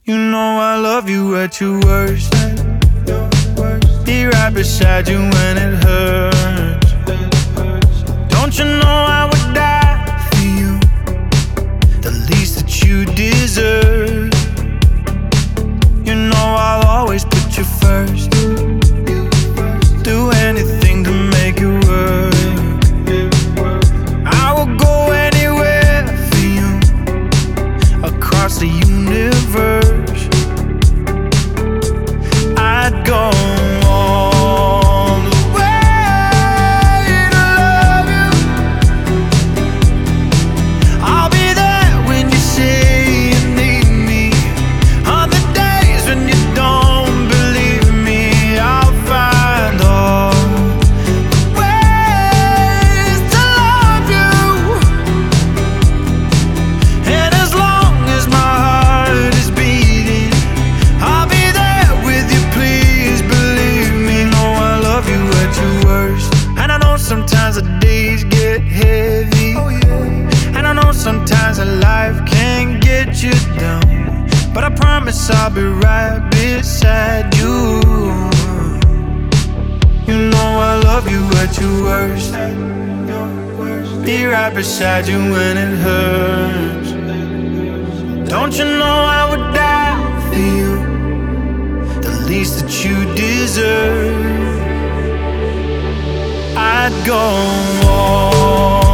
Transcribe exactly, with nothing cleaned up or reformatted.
You know I love you at your worst. Be right beside you when it hurts. Don't you know I would die for you, the least that you deserve. You know I'll always put you first, do anything to make it work. I will go anywhere for you, across the universe. I'd go all the way to love you. I'll be there when you say you need me. On the days when you don't believe me, I'll find all the ways to love you. And as long as my heart is beating, I'll be there with you, please believe me. No, I love you at your worst. And I know sometimes the days get heavy, oh, yeah. And I know sometimes that life can get you down, but I promise I'll be right beside you. You know I love you at your worst. Be right beside you when it hurts. Don't you know I would die for you, the least that you deserve. I'd go all